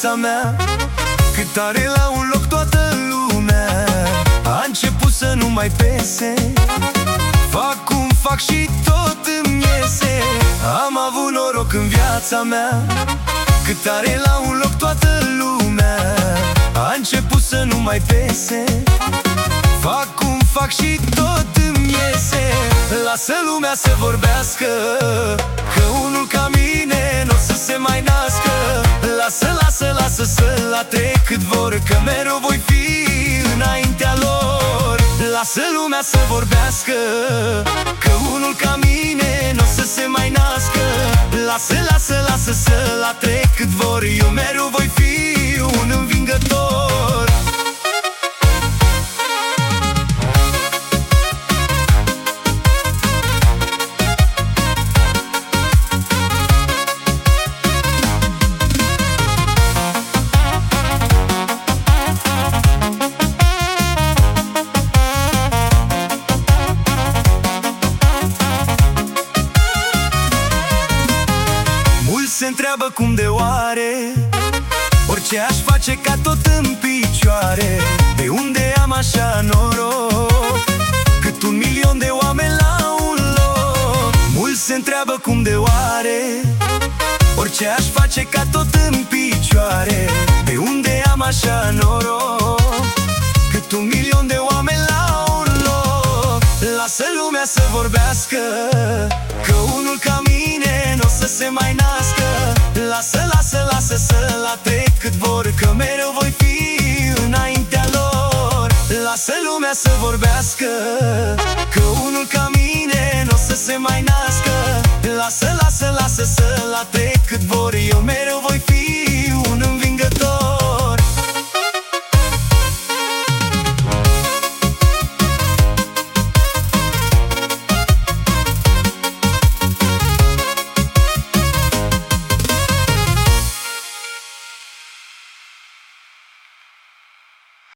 viața mea, cât are la un loc toată lumea. A început să nu mai pese, fac cum fac și tot îmi iese. Am avut noroc în viața mea, cât are la un loc toată lumea. A început să nu mai pese, fac cum fac și tot îmi iese. Lasă lumea să vorbească, că unul ca mine n-o să se mai nască. Lasă să latre cât vor, că mereu voi fi înaintea lor. Lasă lumea să vorbească, că unul ca mine n-o să se mai nască. Lasă să latre cât vor, eu mereu voi fi un învingător. Se întreabă cum de oare, orice aș face ca tot în picioare. De unde am așa noroc, cât 1.000.000 de oameni la un loc. Mulți se întreabă cum de oare, orice aș face ca tot în picioare. De unde am așa noroc, cât 1.000.000 de oameni la un loc. Lasă lumea să vorbească, că unul ca mine n-o să se mai nască. Lasă să latre cât vor, că mereu voi fi înaintea lor. Lasă lumea să vorbească, că unul ca mine n-o să se mai nască. Lasă să latre cât vor, eu mereu